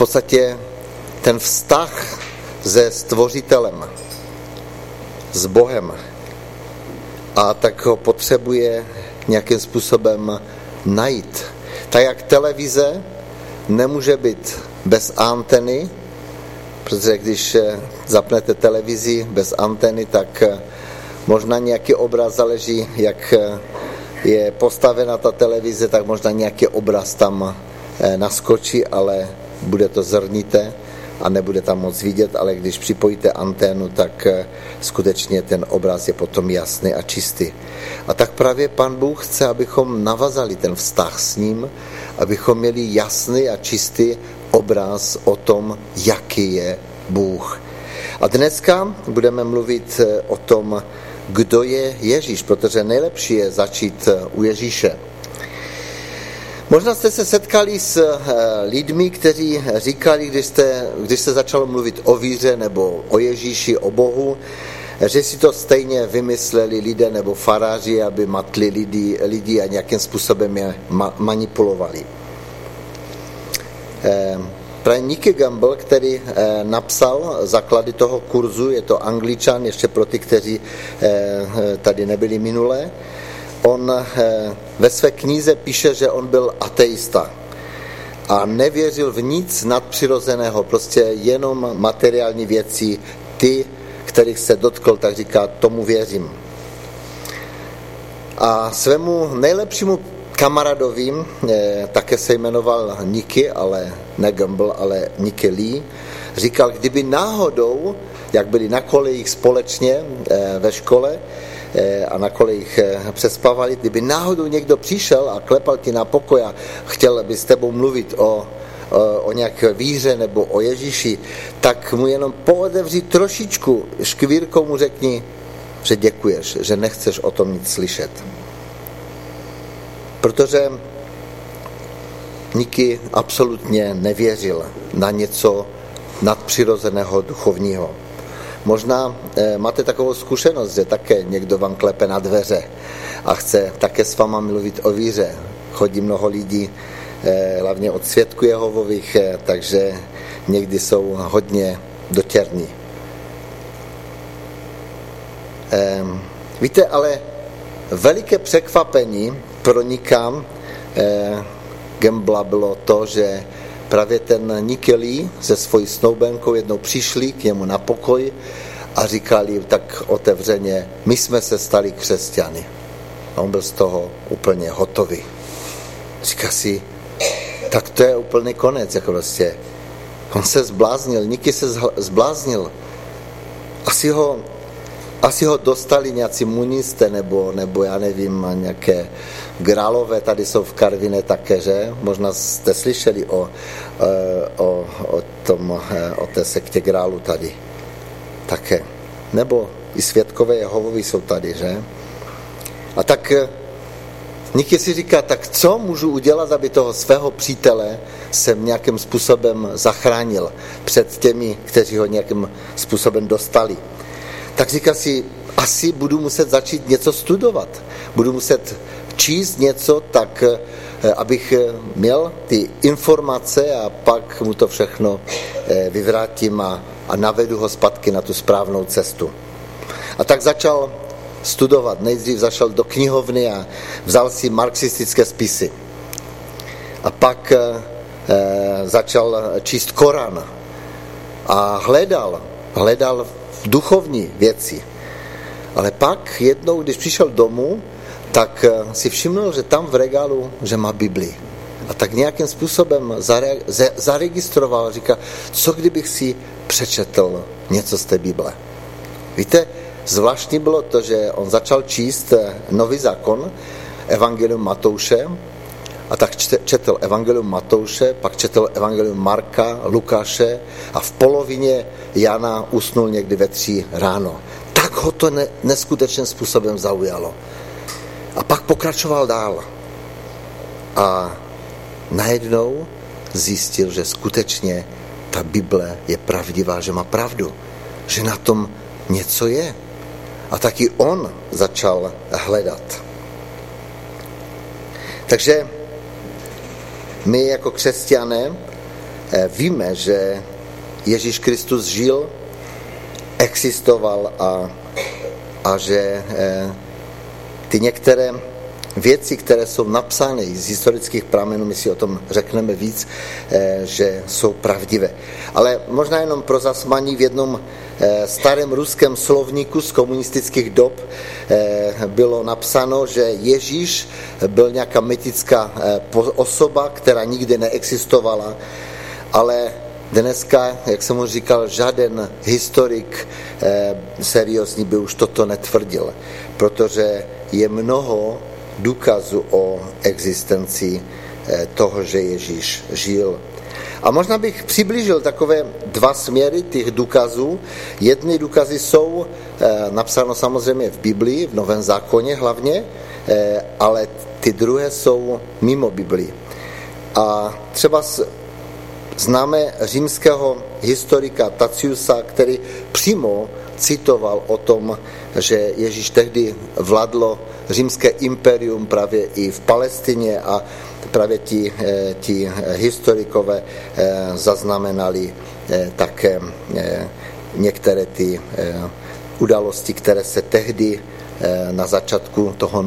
podstatě ten vztah se Stvořitelem, s Bohem, a tak ho potřebuje nějakým způsobem najít. Tak jak televize nemůže být bez anteny, protože když zapnete televizi bez anteny, tak možná nějaký obraz, záleží, jak je postavena ta televize, tak možná nějaký obraz tam naskočí, ale bude to zrnité a nebude tam moc vidět, ale když připojíte anténu, tak skutečně ten obraz je potom jasný a čistý. A tak právě Pán Bůh chce, abychom navazali ten vztah s ním, abychom měli jasný a čistý obraz o tom, jaký je Bůh. A dneska budeme mluvit o tom, kdo je Ježíš, protože nejlepší je začít u Ježíše. Možná jste se setkali s lidmi, kteří říkali, když se začalo mluvit o víře nebo o Ježíši, o Bohu, že si to stejně vymysleli lidé nebo faráři, aby matli lidi a nějakým způsobem je manipulovali. Právě Nicky Gamble, který napsal základy toho kurzu, je to Angličan, ještě pro ty, kteří tady nebyli minulé, on ve své knize píše, že on byl ateista a nevěřil v nic nadpřirozeného, prostě jenom materiální věci, ty, kterých se dotkl, tak říká, tomu věřím. A svému nejlepšímu kamarádovi, také se jmenoval Nicky, ale ne Gamble, ale Nicky Lee, říkal, kdyby náhodou, jak byli na kolejích společně ve škole a na kolejích přespávali, kdyby náhodou někdo přišel a klepal ti na pokoj a chtěl by s tebou mluvit o nějaké víře nebo o Ježíši, tak mu jenom pootevři trošičku, škvírkou mu řekni, že děkuješ, že nechceš o tom nic slyšet. Protože Nicky absolutně nevěřil na něco nadpřirozeného duchovního. Možná máte takovou zkušenost, že také někdo vám klepe na dveře a chce také s váma mluvit o víře. Chodí mnoho lidí, hlavně od svědků Jehovových, takže někdy jsou hodně dotěrní. Víte, ale veliké překvapení pro Nicka Gambla bylo to, že právě ten Nicky Lee se svojí snoubenkou jednou přišli k němu na pokoj a říkali tak otevřeně, my jsme se stali křesťany. A on byl z toho úplně hotový. Říká si, tak to je úplný konec, jako prostě. On se zbláznil, Nicky se zbláznil. Asi ho dostali nějací munisté, nebo já nevím, nějaké grálové, tady jsou v Karviné také, že? Možná jste slyšeli o té sektě grálu tady. Také. Nebo i svědkové Jehovovi jsou tady, že? A tak Nicky si říká, tak co můžu udělat, aby toho svého přítele jsem nějakým způsobem zachránil před těmi, kteří ho nějakým způsobem dostali. Tak říká si, asi budu muset začít něco studovat. Budu muset číst něco, tak abych měl ty informace a pak mu to všechno vyvrátím a navedu ho zpátky na tu správnou cestu. A tak začal studovat. Nejdřív zašel do knihovny a vzal si marxistické spisy. A pak začal číst Korán a hledal duchovní věci. Ale pak jednou, když přišel domů, tak si všiml, že tam v regálu, že má Bibli. A tak nějakým způsobem zaregistroval, říká, co kdybych si přečetl něco z té Bible. Víte, zvláštní bylo to, že on začal číst Nový zákon, Evangelium Matouše, a tak četl Evangelium Matouše, pak četl Evangelium Marka, Lukáše a v polovině Jana usnul někdy ve 3 ráno. Tak ho to neskutečným způsobem zaujalo. A pak pokračoval dál. A najednou zjistil, že skutečně ta Bible je pravdivá, že má pravdu, že na tom něco je. A taky on začal hledat. Takže my jako křesťané víme, že Ježíš Kristus žil, existoval a že ty některé věci, které jsou napsány z historických pramenů, my si o tom řekneme víc, že jsou pravdivé. Ale možná jenom pro zasmaní v jednom starém ruském slovníku z komunistických dob bylo napsáno, že Ježíš byl nějaká mytická osoba, která nikdy neexistovala, ale dneska, jak jsem už říkal, žádný historik seriózní by už toto netvrdil, protože je mnoho důkazů o existenci toho, že Ježíš žil. A možná bych přiblížil takové dva směry těch důkazů. Jedny důkazy jsou napsáno samozřejmě v Biblii, v Novém zákoně hlavně, ale ty druhé jsou mimo Biblii. A třeba známe římského historika Taciusa, který přímo citoval o tom, že Ježíš tehdy vládlo římské imperium právě i v Palestině a právě ti historikové zaznamenali také některé ty události, které se tehdy na začátku toho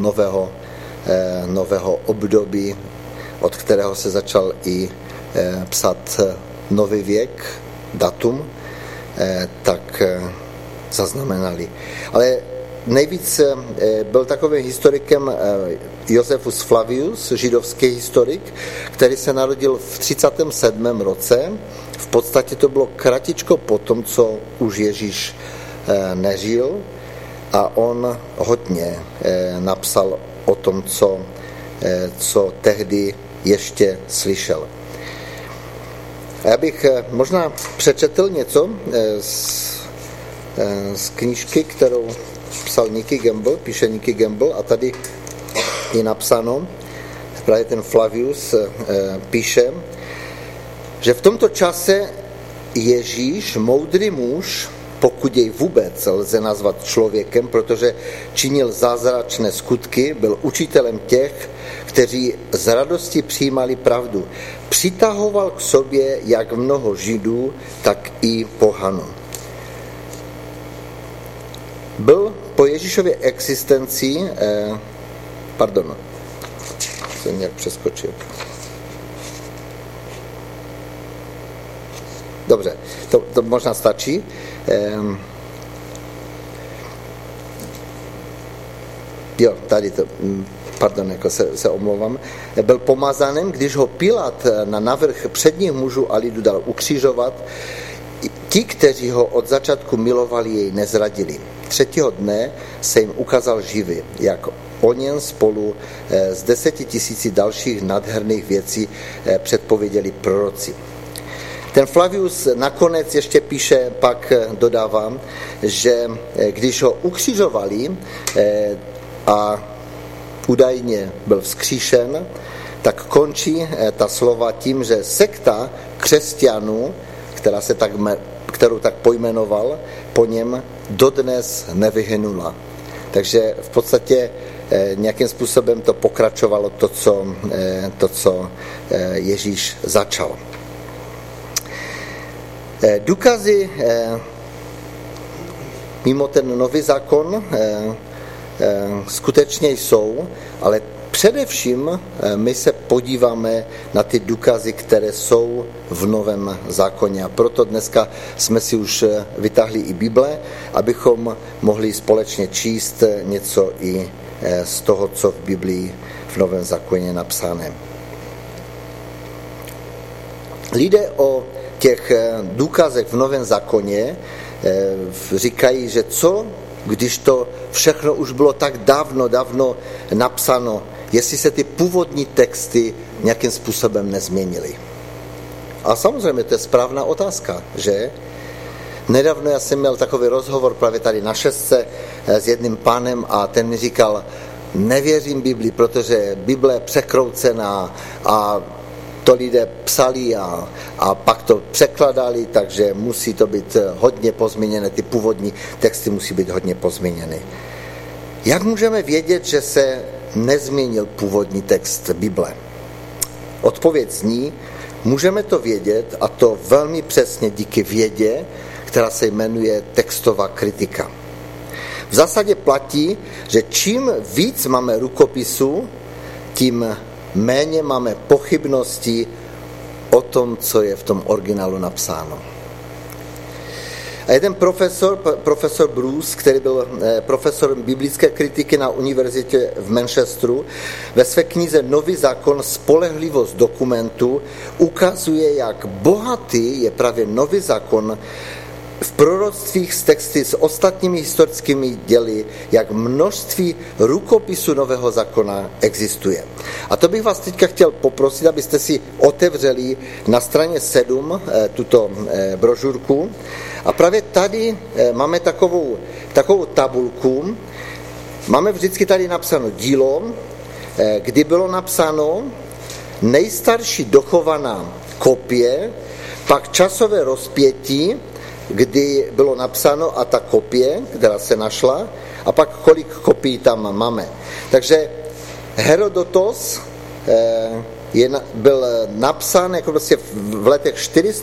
nového období, od kterého se začal i psat nový věk, datum, tak zaznamenali. Ale nejvíc byl takovým historikem Josephus Flavius, židovský historik, který se narodil v 37. roce. V podstatě to bylo kratičko po tom, co už Ježíš nežil, a on hodně napsal o tom, co tehdy ještě slyšel. A já bych možná přečetl něco z knížky, kterou psal Nicky Gamble, píše Nicky Gamble, a tady je napsáno, právě ten Flavius píše, že v tomto čase Ježíš, moudrý muž, pokud jej vůbec lze nazvat člověkem, protože činil zázračné skutky, byl učitelem těch, kteří z radosti přijímali pravdu. Přitahoval k sobě jak mnoho Židů, tak i pohanů. Byl po Ježíšově existenci, jsem nějak přeskočil. Dobře, to možná stačí. Jo, tady to, jako se omlouvám. Byl pomazaným, když ho Pilát na navrch předních mužů a lidu dal ukřižovat. Ti, kteří ho od začátku milovali, jej nezradili. 3. dne se jim ukázal živý, jak o něm spolu s 10 000 dalších nádherných věcí předpověděli proroci. Ten Flavius nakonec ještě píše, pak dodávám, že když ho ukřižovali a údajně byl vzkříšen, tak končí ta slova tím, že sekta křesťanů, kterou tak pojmenoval, po něm dodnes nevyhynula. Takže v podstatě nějakým způsobem to pokračovalo to, co Ježíš začal. Důkazy mimo ten nový zákon skutečně jsou, ale především my se podíváme na ty důkazy, které jsou v Novém zákoně. A proto dneska jsme si už vytáhli i Bible, abychom mohli společně číst něco i z toho, co v Biblii v Novém zákoně je napsané. Lidé o těch důkazech v Novém zákoně říkají, že co, když to všechno už bylo tak dávno napsáno, jestli se ty původní texty nějakým způsobem nezměnily. A samozřejmě to je správná otázka, že? Nedávno já jsem měl takový rozhovor právě tady na šestce s jedním pánem a ten mi říkal, nevěřím Bibli, protože Bible je překroucená a to lidé psali a pak to překladali, takže musí to být hodně pozměněné, ty původní texty musí být hodně pozměněny. Jak můžeme vědět, že se nezměnil původní text Bible? Odpověď zní, můžeme to vědět, a to velmi přesně díky vědě, která se jmenuje textová kritika. V zásadě platí, že čím víc máme rukopisů, tím méně máme pochybností o tom, co je v tom originálu napsáno. A jeden profesor Bruce, který byl profesorem biblické kritiky na univerzitě v Manchesteru, ve své knize Nový zákon, spolehlivost dokumentu, ukazuje, jak bohatý je právě Nový zákon v proroctvích s texty s ostatními historickými děly, jak množství rukopisů Nového zákona existuje. A to bych vás teďka chtěl poprosit, abyste si otevřeli na straně 7 tuto brožurku. A právě tady máme takovou tabulku. Máme vždycky tady napsáno dílo, kdy bylo napsáno nejstarší dochovaná kopie, pak časové rozpětí, kdy bylo napsáno a ta kopie, která se našla, a pak kolik kopií tam máme. Takže Herodotos byl napsán jako prostě v letech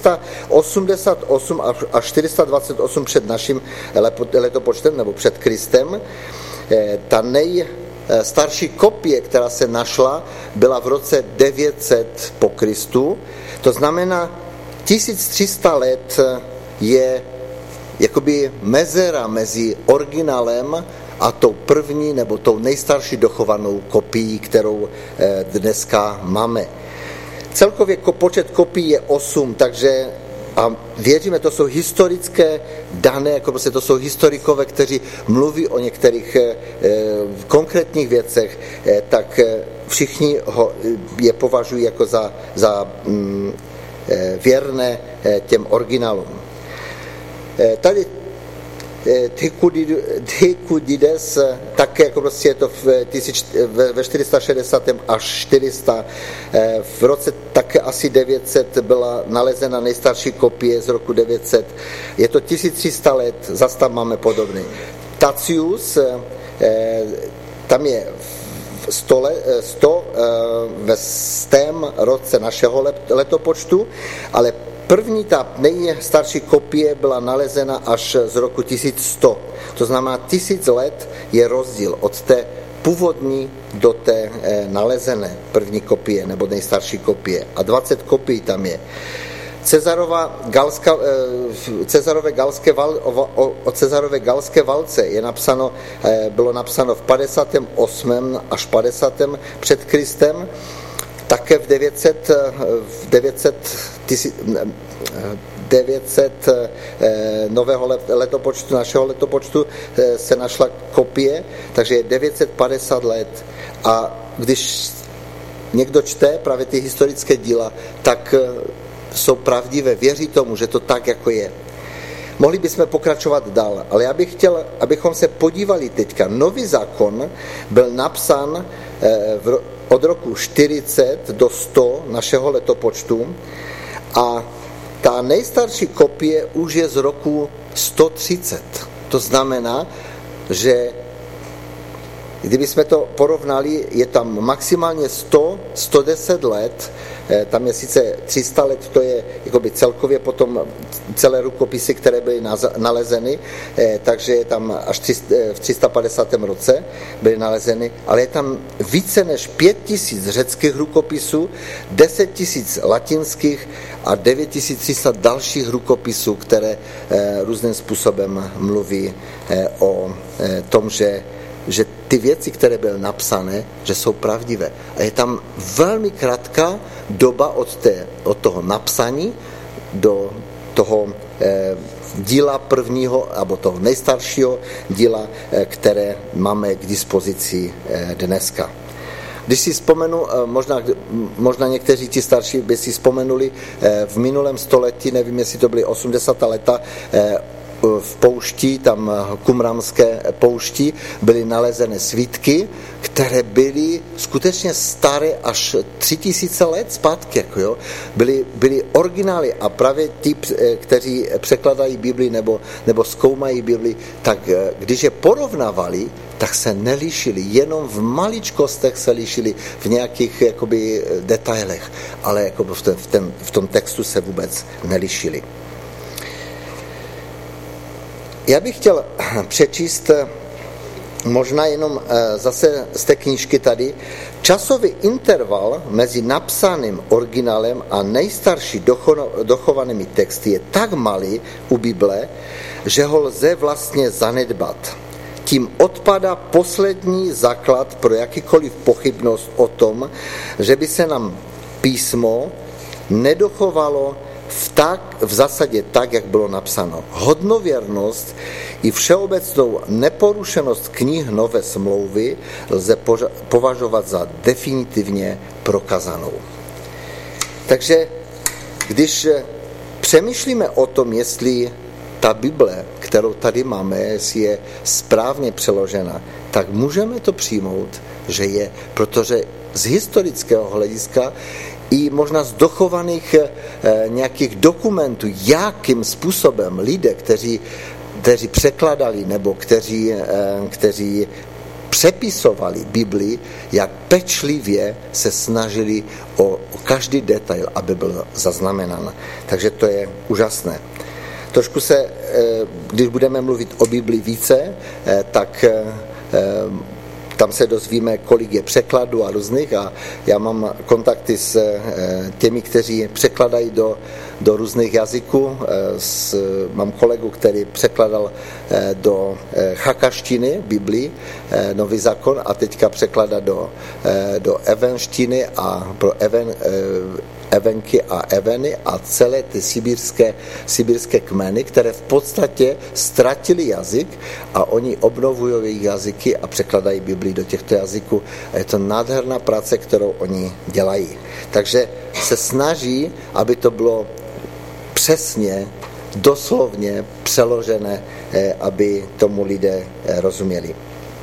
488 až 428 před naším letopočtem nebo před Kristem. Ta nejstarší kopie, která se našla, byla v roce 900 po Kristu. To znamená 1300 let je jakoby mezera mezi originálem a tou první nebo tou nejstarší dochovanou kopií, kterou dneska máme. Celkově počet kopií je 8, takže a věříme, to jsou historické dané, jako prostě to jsou historikové, kteří mluví o některých konkrétních věcech, tak všichni je považují jako za věrné těm originálům. Tady Thukydides, také jako prostě je to ve 460 až 400, v roce také asi 900 byla nalezena nejstarší kopie z roku 900, je to 1300 let, zase tam máme podobný. Tacius, tam je 100 ve 100. roce našeho letopočtu, ale první ta nejstarší kopie byla nalezena až z roku 1100. To znamená 1000 let je rozdíl od té původní do té nalezené první kopie nebo nejstarší kopie. A 20 kopií tam je. O Cezarové galské válce bylo napsáno v 58. až 50. před Kristem. Také v 900 nového letopočtu, našeho letopočtu se našla kopie, takže je 950 let. A když někdo čte právě ty historické díla, tak jsou pravdivé, věří tomu, že to tak, jako je. Mohli bychom pokračovat dál, ale já bych chtěl, abychom se podívali teďka. Nový zákon byl napsán od roku 40 do 100 našeho letopočtu a ta nejstarší kopie už je z roku 130. To znamená, že kdybychom to porovnali, je tam maximálně 110 let, tam je sice 300 let, to je jakoby celkově potom celé rukopisy, které byly nalezeny, takže je tam až v 350. roce byly nalezeny, ale je tam více než 5000 řeckých rukopisů, 10 000 latinských a 9300 dalších rukopisů, které různým způsobem mluví o tom, že ty věci, které byly napsané, že jsou pravdivé. A je tam velmi krátká doba od toho napsaní do toho díla prvního, nebo toho nejstaršího díla, které máme k dispozici dneska. Když si vzpomenu, možná někteří ti starší by si vzpomenuli, v minulém století, nevím, jestli to byly 80. leta, v poušti, tam Kumramské poušti, byly nalezeny svitky, které byly skutečně staré až 3000 let zpátky. Jako jo. Byly originály a právě ti, kteří překladají Bibli nebo zkoumají Bibli, tak když je porovnávali, tak se nelišili, jenom v maličkostech se lišili, v nějakých jakoby detailech, ale jako v tom textu se vůbec nelišili. Já bych chtěl přečíst možná jenom zase z té knížky tady. Časový interval mezi napsaným originálem a nejstarší dochovanými texty je tak malý u Bible, že ho lze vlastně zanedbat. Tím odpadá poslední základ pro jakýkoliv pochybnost o tom, že by se nám písmo nedochovalo v zásadě tak, jak bylo napsáno. Hodnověrnost i všeobecnou neporušenost knih Nové smlouvy lze považovat za definitivně prokazanou. Takže když přemýšlíme o tom, jestli ta Bible, kterou tady máme, jestli je správně přeložena, tak můžeme to přijmout, že je, protože z historického hlediska i možná z dochovaných nějakých dokumentů, jakým způsobem lidé, kteří překladali nebo kteří přepisovali Bibli, jak pečlivě se snažili o každý detail, aby byl zaznamenán. Takže to je úžasné. Trošku se, když budeme mluvit o Bibli více, tak tam se dozvíme, kolik je překladů a různých a já mám kontakty s těmi, kteří překladají do různých jazyků. Mám kolegu, který překladal do chakaštiny Biblii, Nový zákon, a teďka překládá do evenštiny a pro evenky a eveny a celé ty sibírské kmeny, které v podstatě ztratili jazyk a oni obnovují jejich jazyky a překladají Biblii do těchto jazyků. A je to nádherná práce, kterou oni dělají. Takže se snaží, aby to bylo přesně, doslovně přeložené, aby tomu lidé rozuměli.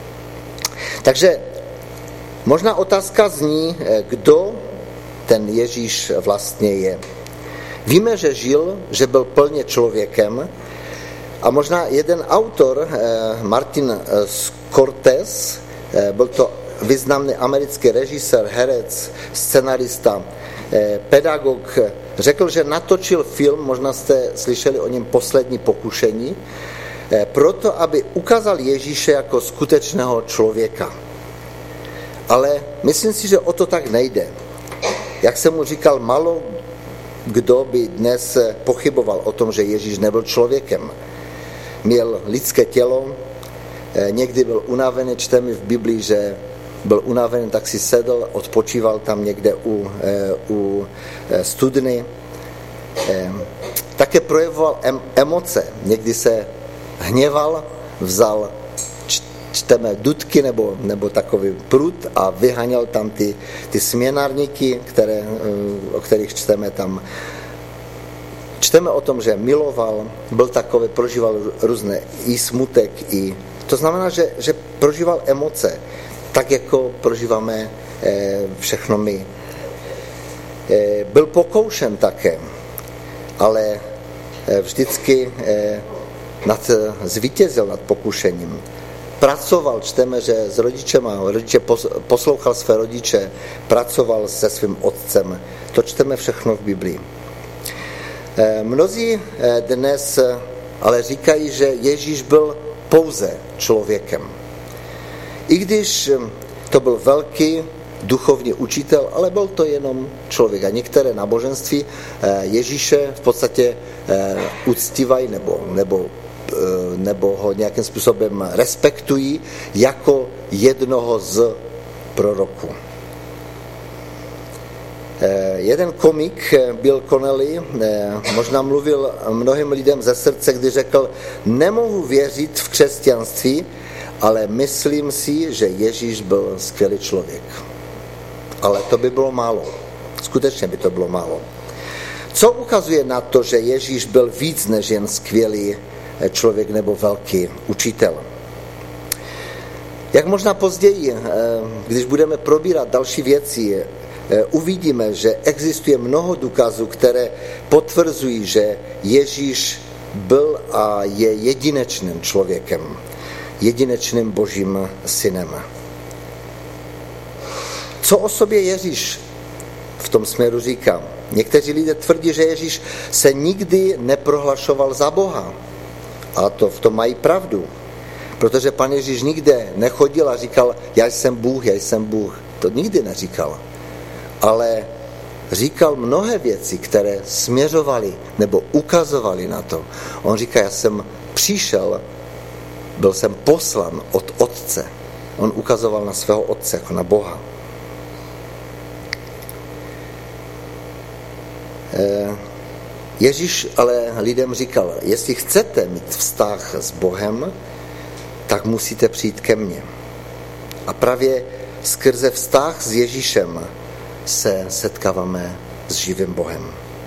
Takže možná otázka zní, kdo ten Ježíš vlastně je. Víme, že žil, že byl plně člověkem a možná jeden autor, Martin Scorsese, byl to významný americký režisér, herec, scenarista, pedagog, řekl, že natočil film, možná jste slyšeli o něm Poslední pokušení, proto, aby ukázal Ježíše jako skutečného člověka. Ale myslím si, že o to tak nejde. Jak jsem mu říkal, málo kdo by dnes pochyboval o tom, že Ježíš nebyl člověkem. Měl lidské tělo, někdy byl unavený, čteme v Biblii, že byl unavený, tak si sedl, odpočíval tam někde u studny. Také projevoval emoce. Někdy se hněval, vzal čteme dudky nebo takový prut a vyháněl tam ty směnárníky, o kterých čteme tam. Čteme o tom, že miloval, byl takový, prožíval různé i smutek, to znamená, že prožíval emoce, tak jako prožíváme všechno my. Byl pokoušen také, ale vždycky zvítězil nad pokušením. Pracoval, čteme, že s rodiče poslouchal své rodiče, pracoval se svým otcem. To čteme všechno v Biblii. Mnozí dnes ale říkají, že Ježíš byl pouze člověkem. I když to byl velký duchovní učitel, ale byl to jenom člověk. A některé náboženství Ježíše v podstatě uctívají nebo ho nějakým způsobem respektují jako jednoho z proroků. Jeden komik, Bill Connelly, možná mluvil mnohým lidem ze srdce, kdy řekl, nemohu věřit v křesťanství, ale myslím si, že Ježíš byl skvělý člověk. Ale to by bylo málo. Skutečně by to bylo málo. Co ukazuje na to, že Ježíš byl víc než jen skvělý člověk nebo velký učitel. Jak možná později, když budeme probírat další věci, uvidíme, že existuje mnoho důkazů, které potvrzují, že Ježíš byl a je jedinečným člověkem, jedinečným Božím synem. Co o sobě Ježíš v tom směru říká? Někteří lidé tvrdí, že Ježíš se nikdy neprohlašoval za Boha. A to v tom mají pravdu. Protože pan Ježíš nikde nechodil a říkal, já jsem Bůh. To nikdy neříkal. Ale říkal mnohé věci, které směřovaly nebo ukazovaly na to. On říká, já jsem přišel, byl jsem poslan od Otce. On ukazoval na svého Otce, jako na Boha. Ježíš ale lidem říkal, jestli chcete mít vztah s Bohem, tak musíte přijít ke mně. A právě skrze vztah s Ježíšem se setkáváme s živým Bohem.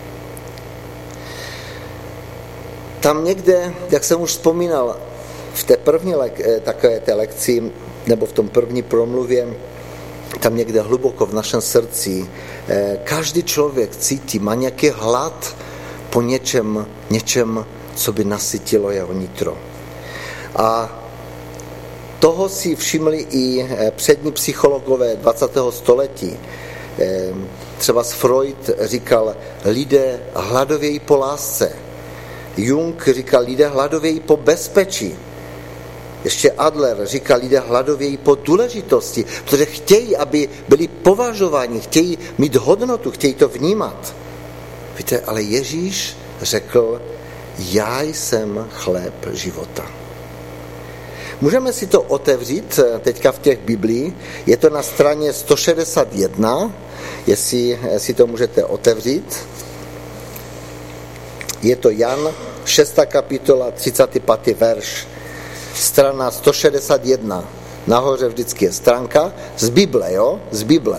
Tam někde, jak jsem už vzpomínal, v té první takové té lekci, nebo v tom první promluvě, tam někde hluboko v našem srdci, každý člověk cítí, má nějaký hlad po něčem, co by nasytilo jeho nitro. A toho si všimli i přední psychologové 20. století. Třeba Freud říkal, lidé hladovějí po lásce. Jung říkal, lidé hladovějí po bezpečí. Ještě Adler říkal, lidé hladovějí po důležitosti, protože chtějí, aby byli považováni, chtějí mít hodnotu, chtějí to vnímat. Víte, ale Ježíš řekl, já jsem chléb života. Můžeme si to otevřít teďka v těch Biblii. Je to na straně 161, jestli si to můžete otevřít. Je to Jan, 6. kapitola, 35. verš. Strana 161. Nahoře vždycky je stránka z Bible, jo? Z Bible.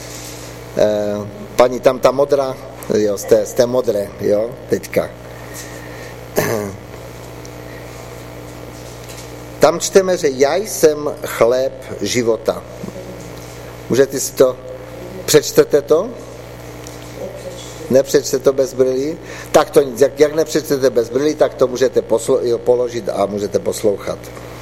Paní tam ta modrá, jo, z té modré, jo, teďka. Tam čteme, že já jsem chléb života. Můžete si to, přečtete to? Nepřečtete to bez brýlí? Tak to nic, jak nepřečtete bez brýlí, tak to můžete položit a můžete poslouchat.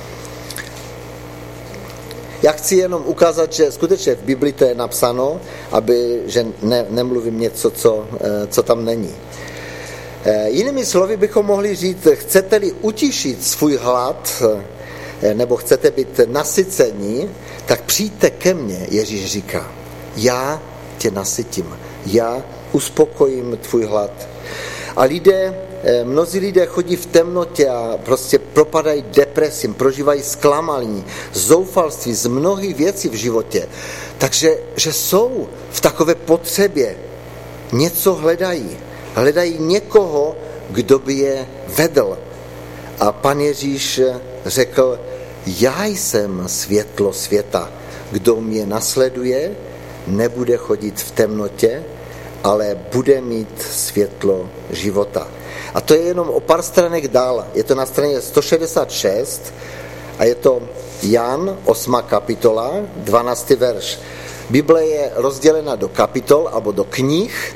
Já chci jenom ukázat, že skutečně v Biblii to je napsáno, že nemluvím něco, co tam není. Jinými slovy bychom mohli říct, chcete-li utišit svůj hlad, nebo chcete být nasycení, tak přijďte ke mně, Ježíš říká. Já tě nasytím, já uspokojím tvůj hlad. A mnozí lidé chodí v temnotě a prostě propadají depresím, prožívají zklamání, zoufalství z mnohých věcí v životě. Takže že jsou v takové potřebě, něco hledají někoho, kdo by je vedl. A pan Ježíš řekl, já jsem světlo světa. Kdo mě nasleduje, nebude chodit v temnotě, ale bude mít světlo života. A to je jenom o pár stranek dál. Je to na straně 166 a je to Jan, 8. kapitola, 12. verš. Bible je rozdělena do kapitol nebo do knih.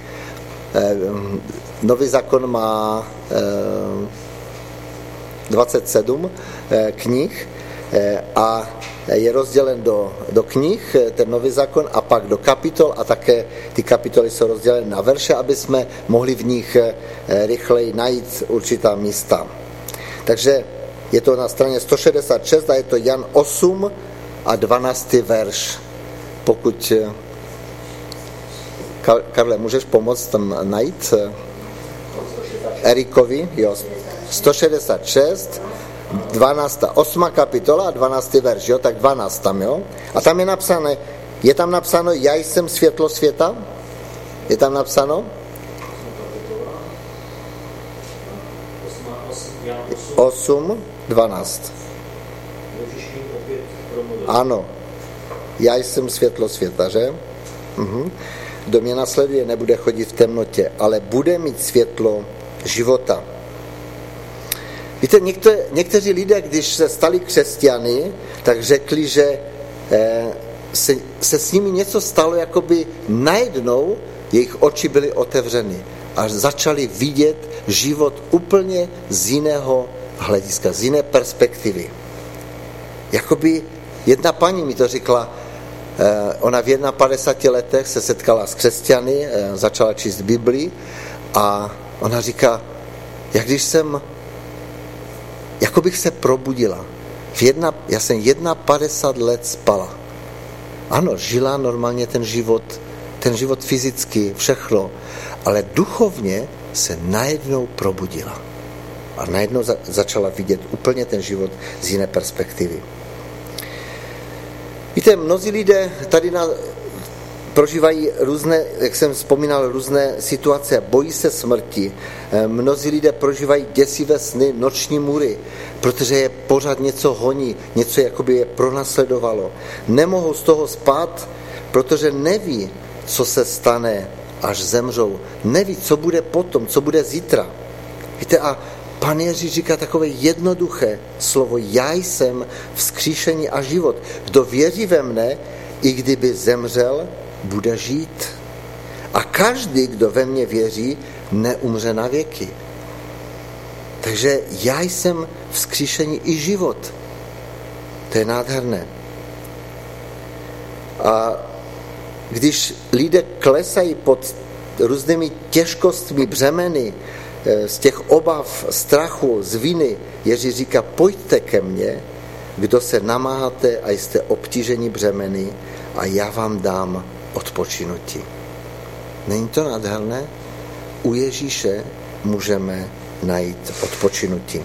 Nový zákon má 27 knih a je rozdělen do knih, ten nový zákon, a pak do kapitol, a také ty kapitoly jsou rozděleny na verše, aby jsme mohli v nich rychleji najít určitá místa. Takže je to na straně 166 a je to Jan 8 a 12. verš. Pokud Karle, můžeš pomoct tam najít Erikovi? Jo, 166 12. 8. kapitola a 12. verš, jo, tak 12 tam, jo. A tam je tam napsáno, já jsem světlo světa? Je tam napsáno? 8, 12. Ano. Já jsem světlo světa, že? Kdo mě nasleduje, nebude chodit v temnotě, ale bude mít světlo života. Víte, někteří lidé, když se stali křesťany, tak řekli, že se s nimi něco stalo, jakoby najednou jejich oči byly otevřeny a začali vidět život úplně z jiného hlediska, z jiné perspektivy. Jakoby jedna paní mi to řekla, ona v 51 letech se setkala s křesťany, začala číst Biblii a ona říká, jako bych se probudila. Já jsem 51 let spala. Ano, žila normálně ten život fyzicky, všechno, ale duchovně se najednou probudila. A najednou začala vidět úplně ten život z jiné perspektivy. Víte, mnozí lidé tady prožívají různé, jak jsem vzpomínal, různé situace, bojí se smrti. Mnozí lidé prožívají děsivé sny, noční můry, protože je pořád něco honí, něco jakoby je pronásledovalo. Nemohou z toho spát, protože neví, co se stane, až zemřou. Neví, co bude potom, co bude zítra. Víte, a Pán Ježíš říká takové jednoduché slovo, já jsem vzkříšení a život. Kdo věří ve mne, i kdyby zemřel, bude žít. A každý, kdo ve mně věří, neumře na věky. Takže já jsem vzkříšení i život. To je nádherné. A když lidé klesají pod různými těžkostmi, břemeny, z těch obav, strachu, z viny, Ježíš říká, pojďte ke mně, kdo se namáháte a jste obtíženi břemeny a já vám dám odpočinutí. Není to nádherné? U Ježíše můžeme najít odpočinutí.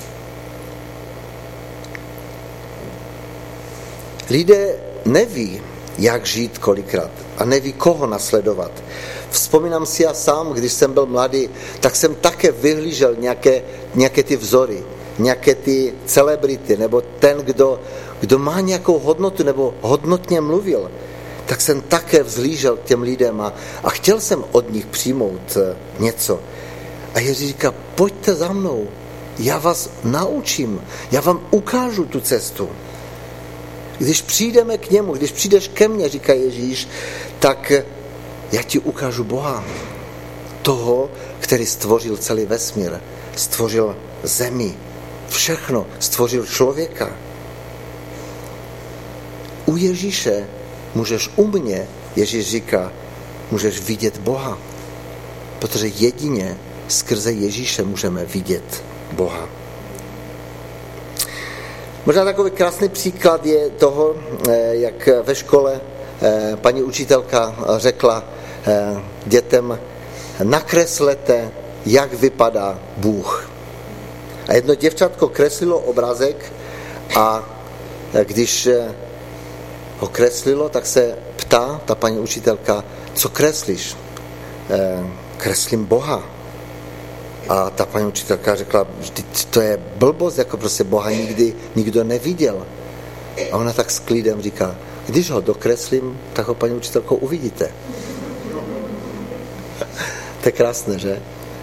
Lidé neví, jak žít kolikrát a neví, koho nasledovat. Vzpomínám si já sám, když jsem byl mladý, tak jsem také vyhlížel nějaké ty vzory, nějaké ty celebrity, nebo ten, kdo má nějakou hodnotu, nebo hodnotně mluvil, tak jsem také vzhlížel k těm lidem a chtěl jsem od nich přijmout něco. A Ježíš říká, pojďte za mnou, já vás naučím, já vám ukážu tu cestu. Když přijdeme k němu, když přijdeš ke mně, říká Ježíš, tak já ti ukážu Boha. Toho, který stvořil celý vesmír, stvořil zemi, všechno, stvořil člověka. U Ježíše můžeš u mě, Ježíš říká, můžeš vidět Boha. Protože jedině skrze Ježíše můžeme vidět Boha. Možná takový krásný příklad je toho, jak ve škole paní učitelka řekla dětem, nakreslete, jak vypadá Bůh. A jedno děvčatko kreslilo obrázek a když ho kreslilo, tak se ptá ta paní učitelka, co kreslíš? Kreslím Boha. A ta paní učitelka řekla, to je blbost, jako prostě Boha nikdo neviděl. A ona tak s klidem říká, když ho dokreslím, tak ho paní učitelko uvidíte. To je krásné, že?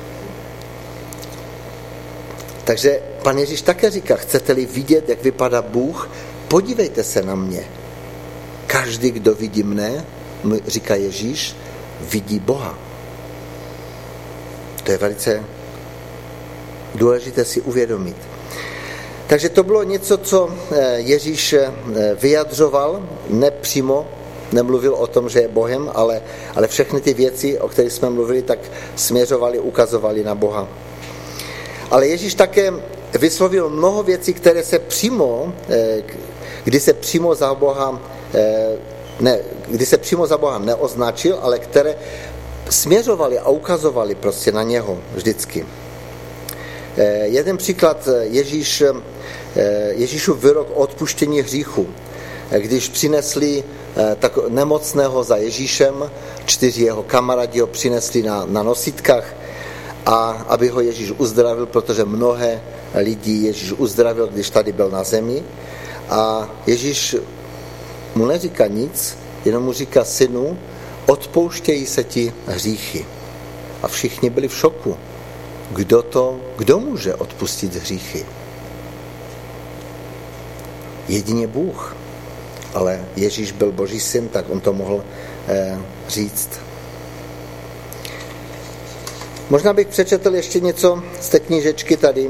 Takže pan Ježíš také říká, chcete-li vidět, jak vypadá Bůh, podívejte se na mě. Každý, kdo vidí mne, říká Ježíš, vidí Boha. To je velice důležité si uvědomit. Takže to bylo něco, co Ježíš vyjadřoval, nepřímo, nemluvil o tom, že je Bohem, ale všechny ty věci, o kterých jsme mluvili, tak směřovali, ukazovali na Boha. Ale Ježíš také vyslovil mnoho věcí, které se přímo, kdy se přímo za Boha neoznačil, ale které směřovali a ukazovali prostě na něho vždycky. Jeden příklad Ježíšův výrok o odpuštění hříchu. Když přinesli tak nemocného za Ježíšem, 4 jeho kamarádi ho přinesli na nositkách, a aby ho Ježíš uzdravil, protože mnohé lidí Ježíš uzdravil, když tady byl na zemi. A Ježíš mu neříká nic, jenom mu říká, synu, odpouštějí se ti hříchy. A všichni byli v šoku. kdo může odpustit hříchy? Jedině Bůh. Ale Ježíš byl Boží syn, tak on to mohl říct. Možná bych přečetl ještě něco z té knížečky tady.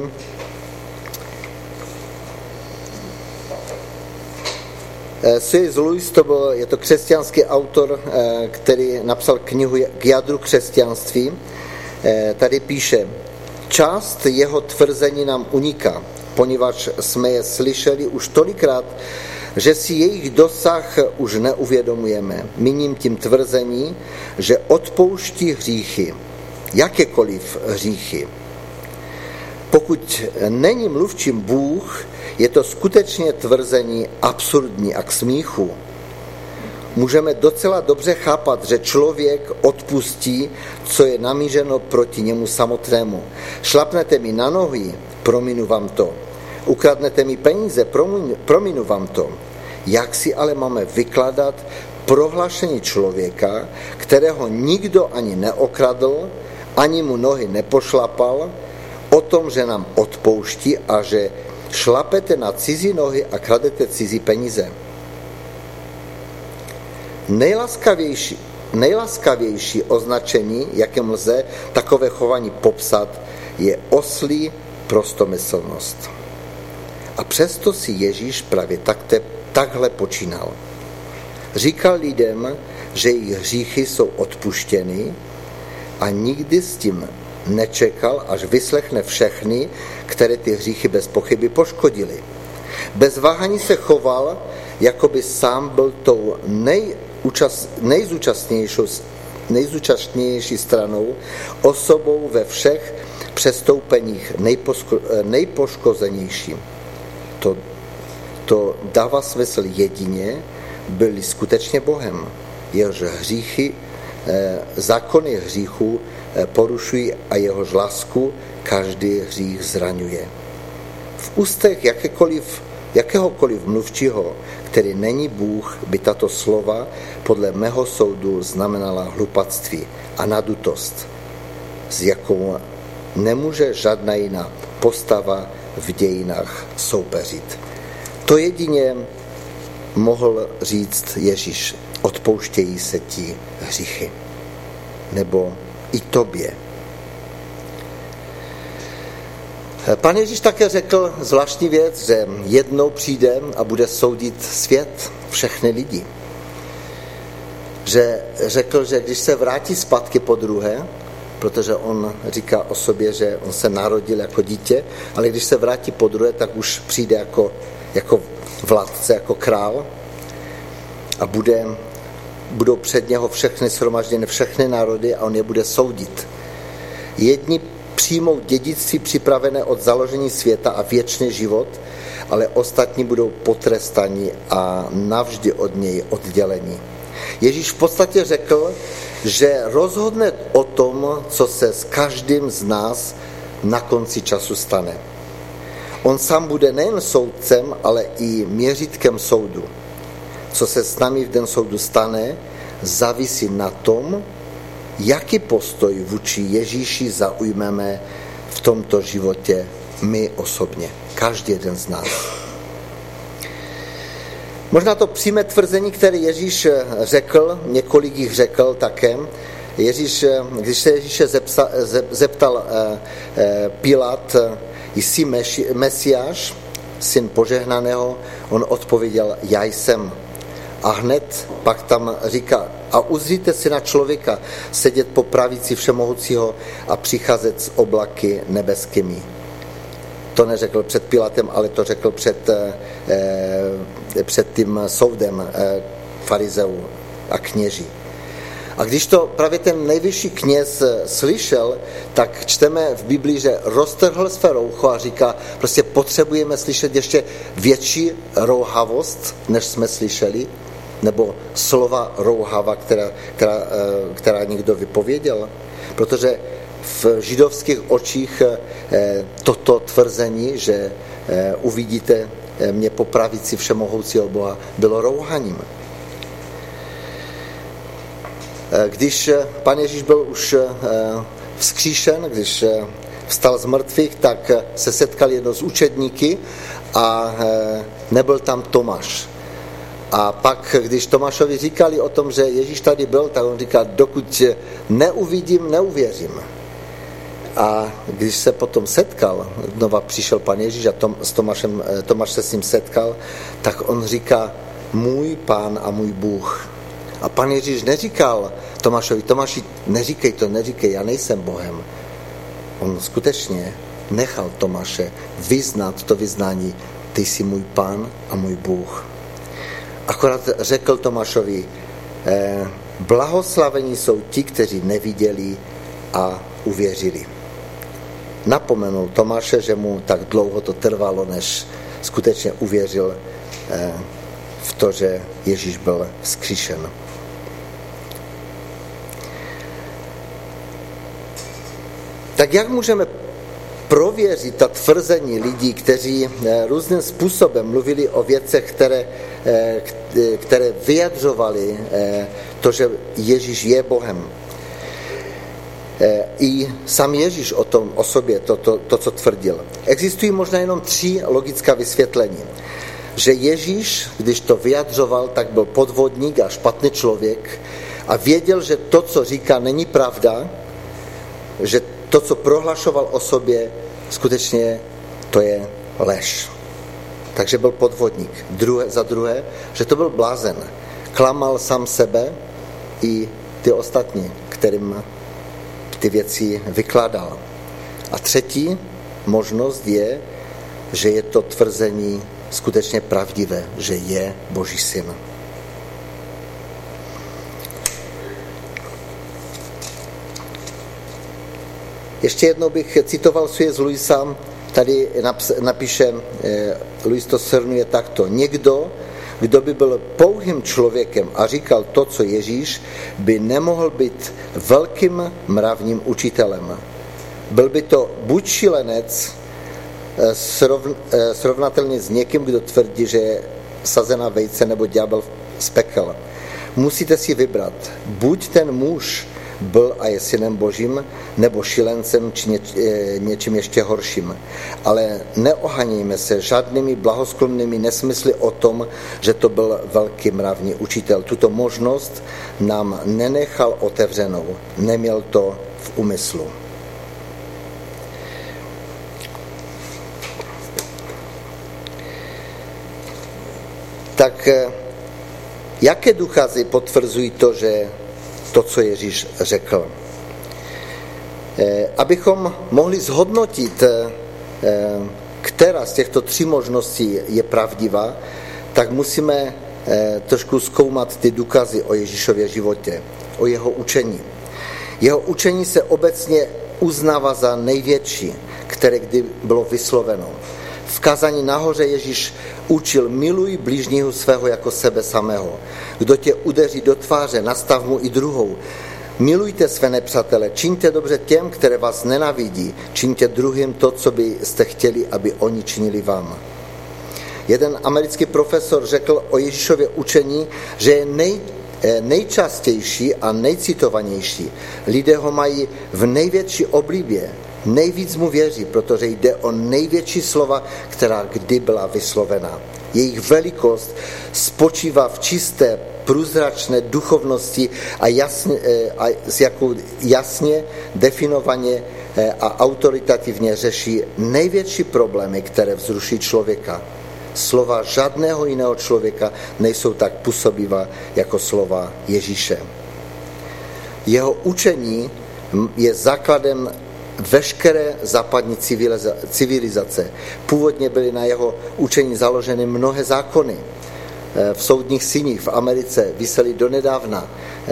C.S. Lewis je to křesťanský autor, který napsal knihu K jádru křesťanství. Tady píše, část jeho tvrzení nám uniká, poněvadž jsme je slyšeli už tolikrát, že si jejich dosah už neuvědomujeme. Míním tím tvrzení, že odpouští hříchy, jakékoliv hříchy. Pokud není mluvčím Bůh, je to skutečně tvrzení absurdní a k smíchu. Můžeme docela dobře chápat, že člověk odpustí, co je namířeno proti němu samotnému. Šlapnete mi na nohy, prominu vám to. Ukradnete mi peníze, prominu vám to. Jak si ale máme vykládat prohlášení člověka, kterého nikdo ani neokradl, ani mu nohy nepošlapal, o tom, že nám odpouští a že šlapete na cizí nohy a kradete cizí peníze. Nejlaskavější označení, jakým lze takové chování popsat, je oslí prostomyslnost. A přesto si Ježíš právě takhle počínal. Říkal lidem, že jejich hříchy jsou odpuštěny a nikdy s tím nečekal, až vyslechne všechny, které ty hříchy bez pochyby poškodili. Bez váhání se choval, jako by sám byl tou nejzúčastnější stranou, osobou ve všech přestoupeních nejpoškozenější. To dává smysl jedině, byli skutečně Bohem, jehož hříchy, zákony hříchů porušují a jehož lásku každý hřích zraňuje. V ústech jakéhokoliv mluvčího, který není Bůh, by tato slova podle mého soudu znamenala hlupactví a nadutost, s jakou nemůže žádná jiná postava v dějinách soupeřit. To jedině mohl říct Ježíš, odpouštějí se ti hříchy. Nebo i tobě. Pan Ježíš také řekl zvláštní věc, že jednou přijde a bude soudit svět, všechny lidi. Že řekl, že když se vrátí zpátky po druhé, protože on říká o sobě, že on se narodil jako dítě, ale když se vrátí po druhé, tak už přijde jako vládce, jako král a budou před něho všechny shromažděny, všechny národy a on je bude soudit. Jedni přijmou dědictví připravené od založení světa a věčný život, ale ostatní budou potrestaní a navždy od něj oddělení. Ježíš v podstatě řekl, že rozhodne o tom, co se s každým z nás na konci času stane. On sám bude nejen soudcem, ale i měřítkem soudu. Co se s námi v den soudu stane, závisí na tom, jaký postoj vůči Ježíši zaujmeme v tomto životě my osobně. Každý jeden z nás. Možná to přímé tvrzení, které Ježíš řekl, několik jich řekl také. Když se Ježíše zeptal Pilát, jsi Mesiáš, syn požehnaného, on odpověděl, já jsem. A hned pak tam říká, a uzříte Syna člověka sedět po pravici Všemohoucího a přicházet s oblaky nebeskými. To neřekl před Pilatem, ale to řekl před tím soudem farizeů a kněží. A když to právě ten nejvyšší kněz slyšel, tak čteme v Biblii, že roztrhl své roucho a říká, prostě potřebujeme slyšet ještě větší rouhavost, než jsme slyšeli, nebo slova rouhava, která někdo vypověděl. Protože v židovských očích toto tvrzení, že uvidíte mě po pravici Všemohoucího Boha, bylo rouhaním. Když Pan Ježíš byl už vzkříšen, když vstal z mrtvých, tak se setkal jedno z učedníky a nebyl tam Tomáš. A pak, když Tomášovi říkali o tom, že Ježíš tady byl, tak on říkal, dokud neuvidím, neuvěřím. A když se potom setkal, znova přišel pan Ježíš a Tomáš se s ním setkal, tak on říká, můj Pán a můj Bůh. A pan Ježíš neříkal Tomáši, neříkej, já nejsem Bohem. On skutečně nechal Tomáše vyznat to vyznání, ty jsi můj Pán a můj Bůh. Akorát řekl Tomášovi, blahoslavení jsou ti, kteří neviděli a uvěřili. Napomenul Tomáše, že mu tak dlouho to trvalo, než skutečně uvěřil v to, že Ježíš byl vzkříšen. Tak jak můžeme prověřit ta tvrzení lidí, kteří různým způsobem mluvili o věcech, které vyjadřovali to, že Ježíš je Bohem? I sám Ježíš o sobě to, co tvrdil. Existují možná jenom 3 logická vysvětlení. Že Ježíš, když to vyjadřoval, tak byl podvodník a špatný člověk a věděl, že to, co říká, není pravda, že to, co prohlašoval o sobě, skutečně to je lež. Takže byl podvodník. Za druhé, že to byl blázen. Klamal sám sebe i ty ostatní, kterým ty věci vykládal. A třetí možnost je, že je to tvrzení skutečně pravdivé, že je Boží syn. Ještě jednou bych citoval C.S. Lewisa, tady napíše, Lewis to shrnuje takto. Někdo, kdo by byl pouhým člověkem a říkal to, co Ježíš, by nemohl být velkým mravním učitelem. Byl by to buď šilenec, srovnatelně s někým, kdo tvrdí, že je sazená vejce nebo ďábel z pekel. Musíte si vybrat. Buď ten muž byl a je synem Božím, nebo šilencem či něčím ještě horším. Ale neohanějme se žádnými blahosklonnými nesmysly o tom, že to byl velký mravní učitel. Tuto možnost nám nenechal otevřenou. Neměl to v úmyslu. Tak jaké důkazy potvrzují to, že to, co Ježíš řekl? Abychom mohli zhodnotit, která z těchto 3 možností je pravdivá, tak musíme trošku zkoumat ty důkazy o Ježíšově životě, o jeho učení. Jeho učení se obecně uznává za největší, které kdy bylo vysloveno. V kázání nahoře Ježíš učil, miluj bližního svého jako sebe samého. Kdo tě udeří do tváře, nastav mu i druhou. Milujte své nepřátele, čiňte dobře těm, které vás nenávidí, čiňte druhým to, co byste chtěli, aby oni činili vám. Jeden americký profesor řekl o Ježíšově učení, že je nejčastější a nejcitovanější. Lidé ho mají v největší oblibě, nejvíc mu věří, protože jde o největší slova, která kdy byla vyslovena. Jejich velikost spočívá v čisté, průzračné duchovnosti a s jakou jasně definovaně a autoritativně řeší největší problémy, které vzruší člověka. Slova žádného jiného člověka nejsou tak působivá jako slova Ježíše. Jeho učení je základem veškeré západní civilizace. Původně byly na jeho učení založeny mnohé zákony. V soudních síních v Americe visely donedávna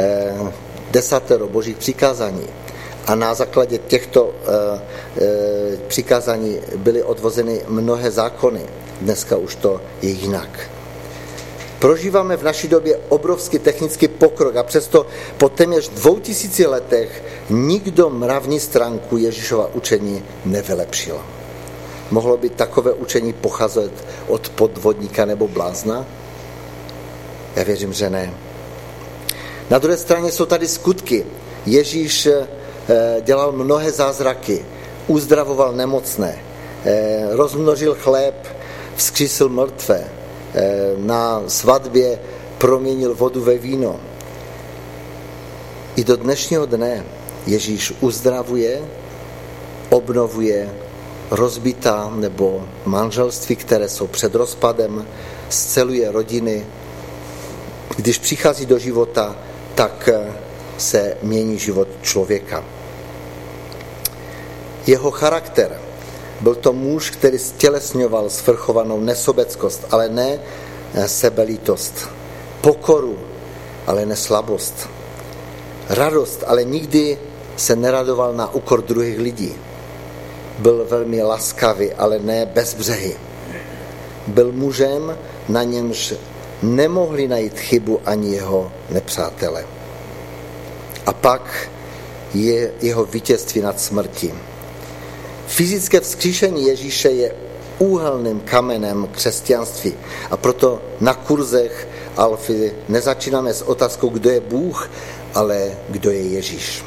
10 božích přikázání. A na základě těchto přikázání byly odvozeny mnohé zákony. Dneska už to je jinak. Prožíváme v naší době obrovský technický pokrok a přesto po téměř 2000 letech nikdo mravní stránku Ježíšova učení nevylepšil. Mohlo by takové učení pocházet od podvodníka nebo blázna? Já věřím, že ne. Na druhé straně jsou tady skutky. Ježíš dělal mnohé zázraky. uzdravoval nemocné, rozmnožil chléb, vzkřísil mrtvé, na svatbě proměnil vodu ve víno. I do dnešního dne Ježíš uzdravuje, obnovuje rozbitá nebo manželství, které jsou před rozpadem, sceluje rodiny. Když přichází do života, tak se mění život člověka. Jeho charakter. Byl to muž, který stělesňoval svrchovanou nesobeckost, ale ne sebelítost. Pokoru, ale ne slabost. Radost, ale nikdy se neradoval na úkor druhých lidí. Byl velmi laskavý, ale ne bezbřehý. Byl mužem, na němž nemohli najít chybu ani jeho nepřátelé. A pak je jeho vítězství nad smrtí. Fyzické vzkříšení Ježíše je úhelným kamenem křesťanství. A proto na kurzech Alfy nezačínáme s otázkou, kdo je Bůh, ale kdo je Ježíš.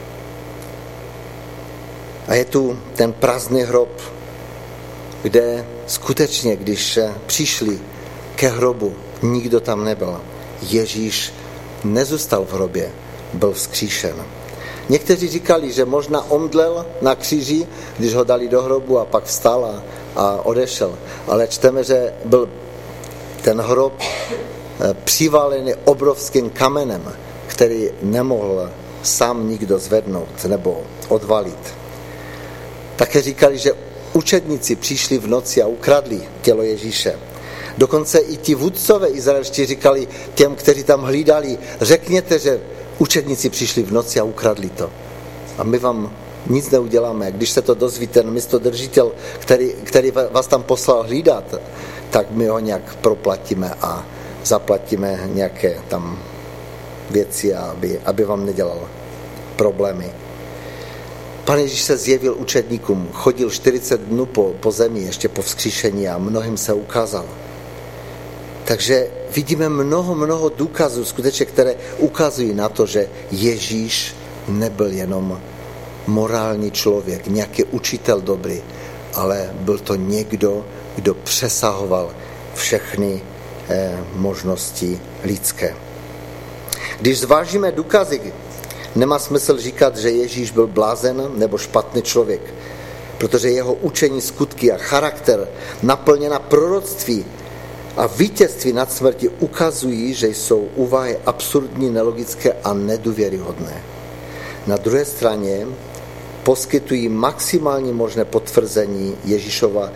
A je tu ten prázdný hrob, kde skutečně, když přišli ke hrobu, nikdo tam nebyl. Ježíš nezůstal v hrobě, byl vzkříšen. Někteří říkali, že možná omdlel na kříži, když ho dali do hrobu a pak vstal a odešel. Ale čteme, že byl ten hrob přivalený obrovským kamenem, který nemohl sám nikdo zvednout nebo odvalit. Také říkali, že učedníci přišli v noci a ukradli tělo Ježíše. Dokonce i ti vůdcové izraelští říkali těm, kteří tam hlídali, řekněte, že učedníci přišli v noci a ukradli to. A my vám nic neuděláme. Když se to dozví ten místodržitel, který vás tam poslal hlídat, tak my ho nějak proplatíme a zaplatíme nějaké tam věci, aby vám nedělal problémy. Pan Ježíš se zjevil učedníkům, chodil 40 dnů po zemi, ještě po vzkříšení a mnohým se ukázal. Takže vidíme mnoho důkazů, skutečně, které ukazují na to, že Ježíš nebyl jenom morální člověk, nějaký učitel dobrý, ale byl to někdo, kdo přesahoval všechny možnosti lidské. Když zvážíme důkazy, nemá smysl říkat, že Ježíš byl blázen nebo špatný člověk, protože jeho učení, skutky a charakter naplněna proroctví a vítězství nad smrtí ukazují, že jsou úvahy absurdní, nelogické a nedůvěryhodné. Na druhé straně poskytují maximálně možné potvrzení Ježíšova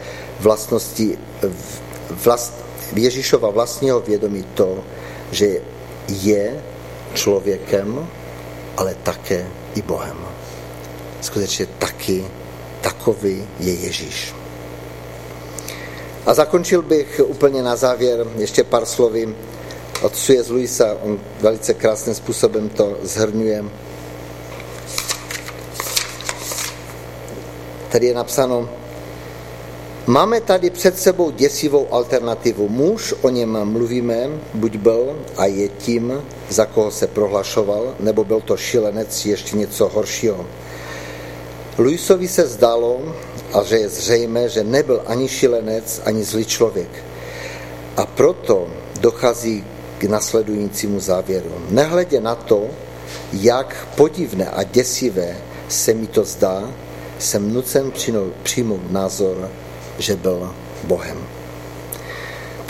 Ježíšova vlastního vědomí to, že je člověkem, ale také i Bohem. Skutečně taky takový je Ježíš. A zakončil bych úplně na závěr ještě pár slovy od C.S. Lewisa. On velice krásným způsobem to shrnuje. Tady je napsáno: máme tady před sebou děsivou alternativu. Muž, o něm mluvíme, buď byl a je tím, za koho se prohlašoval, nebo byl to šílenec, ještě něco horšího. Lewisovi se zdálo, a že je zřejmé, že nebyl ani šílenec, ani zlý člověk. A proto dochází k nasledujícímu závěru. Nehledě na to, jak podivné a děsivé se mi to zdá, jsem nucen přijmout názor, že byl Bohem.